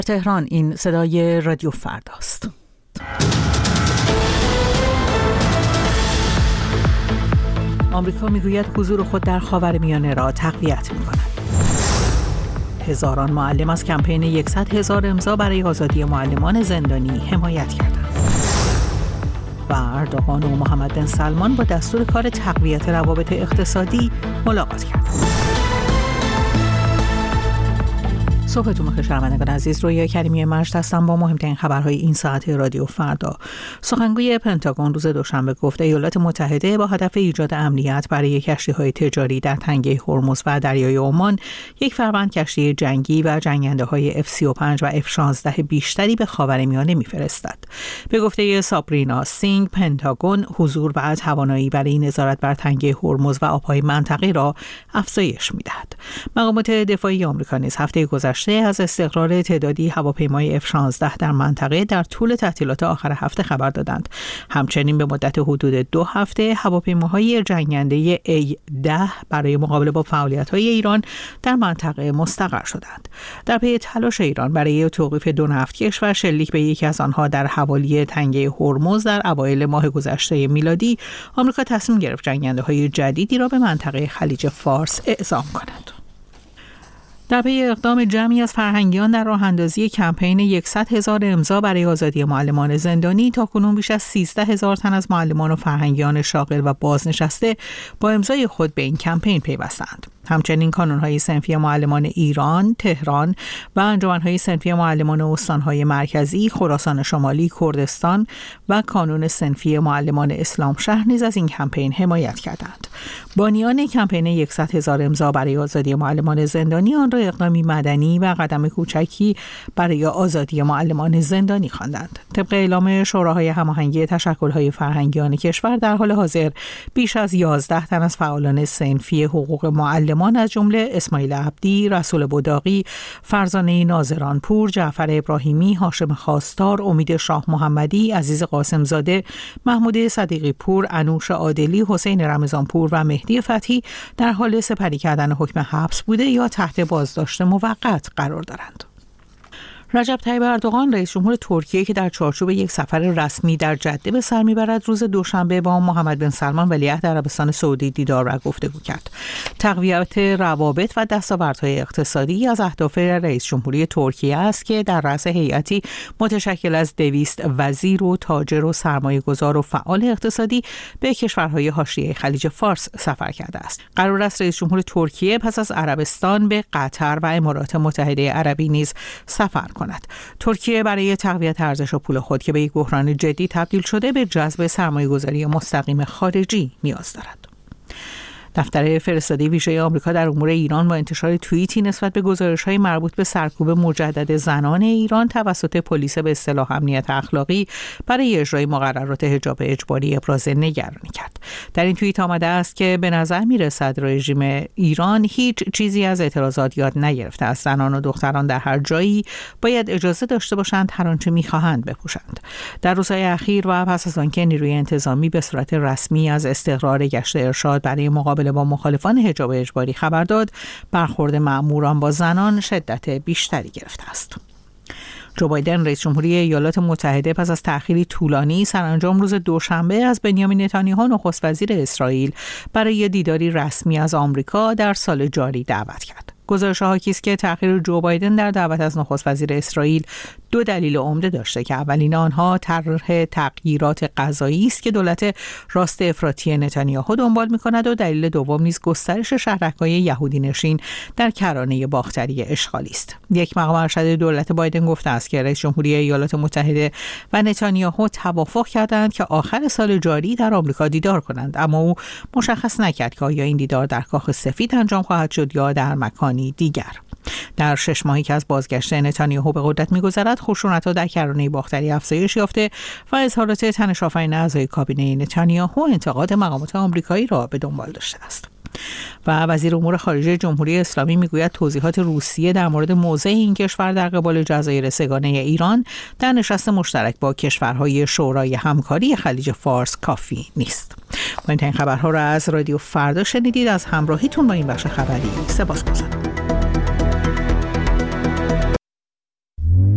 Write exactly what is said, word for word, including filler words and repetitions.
تهران این صدای رادیو فرداست. آمریکا میگوید حضور خود در خاورمیانه را تقویت می‌کند. هزاران معلم از کمپین صد هزار امضا برای آزادی معلمان زندانی حمایت کردند. و اردوغان و محمد بن سلمان با دستور کار تقویت روابط اقتصادی ملاقات کردند. صبحتون بخیر شنوندگان عزیز، رویا کریمی مجد هستم با مهمترین خبرهای این ساعت رادیو فردا. سخنگوی پنتاگون روز دوشنبه گفت ایالات متحده با هدف ایجاد امنیت برای کشتی‌های تجاری در تنگه هرمز و دریای عمان یک فروند کشتی جنگی و جنگنده‌های اف سی و پنج و اف شانزده بیشتری به خاورمیانه می‌فرستد. به گفته سابرینا سینگ، پنتاگون حضور و توانایی برای نظارت بر تنگه هرمز و آب‌های منطقه را افزایش می‌دهد. مقامات دفاعی آمریکا نیز هفته گذشته از استقرار تعدادی هواپیمای اف شانزده در منطقه در طول تعطیلات آخر هفته خبر دادند. همچنین به مدت حدود دو هفته هواپیماهای جنگنده ای ده برای مقابله با فعالیت‌های ایران در منطقه مستقر شدند. در پی تلاش ایران برای توقیف دو نفتکش و شلیک به یکی از آنها در حوالی تنگه هرمز در اوایل ماه گذشته میلادی، آمریکا تصمیم گرفت جنگنده‌های جدیدی را به منطقه خلیج فارس اعزام کند. در پی اقدام جمعی از فرهنگیان در راه اندازی کمپین صد هزار امضا برای آزادی معلمان زندانی، تاکنون بیش از سیزده هزار تن از معلمان و فرهنگیان شاغل و بازنشسته با امضای خود به این کمپین پیوستند. همچنین کانون‌های صنفی معلمان ایران، تهران و انجمن‌های صنفی معلمان استان‌های مرکزی، خراسان شمالی، کردستان و کانون صنفی معلمان اسلام شهر نیز از این کمپین حمایت کردند. بانیان کمپین صد هزار امضا برای آزادی معلمان زندانی آن را اقدامی مدنی و قدم کوچکی برای آزادی معلمان زندانی خواندند. طبق اعلام شوراهای هماهنگی تشکل‌های فرهنگیان کشور، در حال حاضر بیش از یازده تن از فعالان صنفی حقوق معلمان از جمله اسماعیل عبدی، رسول بوداقی، فرزانه ناظرانپور، جعفر ابراهیمی، هاشم خواستار، امید شاه محمدی، عزیز قاسم زاده، محمود صدیقی پور، انوش عادلی، حسین رمضانپور و مهدی فتحی در حال سپری کردن حکم حبس بوده یا تحت بازداشت موقت قرار دارند. رجب طیب اردوغان رئیس جمهور ترکیه که در چارچوب یک سفر رسمی در جده به سر میبرد، روز دوشنبه با محمد بن سلمان ولیعهد عربستان سعودی دیدار و گفتگو کرد. تقویت روابط و دستاوردهای اقتصادی از اهداف رئیس جمهوری ترکیه است که در رأس هیئتی متشکل از دویست وزیر و تاجر و سرمایه‌گذار و فعال اقتصادی به کشورهای حاشیه خلیج فارس سفر کرده است. قرار است رئیس جمهور ترکیه پس از عربستان به قطر و امارات متحده عربی نیز سفر کند. کند. ترکیه برای تقویت ارزش پول خود که به یک بحران جدی تبدیل شده به جذب سرمایه‌گذاری مستقیم خارجی نیاز دارد. دفتر فرستاده ویژه آمریکا در امور ایران با انتشار توییتی نسبت به گزارش‌های مربوط به سرکوب مجدد زنان ایران توسط پلیس به اصطلاح امنیت اخلاقی برای اجرای مقررات حجاب اجباری ابراز نگرانی کرد. در این توییت آمده است که به نظر می‌رسد رژیم ایران هیچ چیزی از اعتراضات یاد نگرفته است. زنان و دختران در هر جایی باید اجازه داشته باشند هر آنچه می‌خواهند بپوشند. در روزهای اخیر و پس از آنکه نیروی انتظامی به صورت رسمی از استقرار گشت ارشاد برای مقابله با مخالفان حجاب اجباری خبر داد، برخورد مأموران با زنان شدت بیشتری گرفته است. جو بایدن رئیس جمهوری ایالات متحده پس از تأخیری طولانی سرانجام روز دوشنبه از بنیامین نتانیاهو نخست وزیر اسرائیل برای دیداری رسمی از آمریکا در سال جاری دعوت کرد. گزارش‌ها حاکی است که تأخیر جو بایدن در دعوت از نخست وزیر اسرائیل دو دلیل عمده داشته که اولین آنها طرح تغییرات قضایی است که دولت راست افراطی نتانیاهو دنبال می‌کند و دلیل دوم نیز گسترش شهرک‌های یهودی نشین در کرانه باختری اشغالی است. یک مقام ارشد دولت بایدن گفته است که رئیس جمهوری ایالات متحده و نتانیاهو توافق کردند که آخر سال جاری در آمریکا دیدار کنند، اما او مشخص نکرد که آیا این دیدار در کاخ سفید انجام خواهد شد یا در مکانی دیگر. در شش ماهی که از بازگشت نتانیاهو به قدرت می‌گذرد، خشونت‌ها در کرانه باختری افزایش یافته و اظهارات تنش‌آفرین اعضای کابینه نتانیاهو انتقاد مقامات آمریکایی را به دنبال داشته است. و وزیر امور خارجه جمهوری اسلامی میگوید توضیحات روسیه در مورد موضع این کشور در قبال جزایر سه‌گانه ایران در نشست مشترک با کشورهای شورای همکاری خلیج فارس کافی نیست. با این خبرها را از رادیو فردا شنیدید. از همراهیتون با این بخش خبری سپاسگزارم.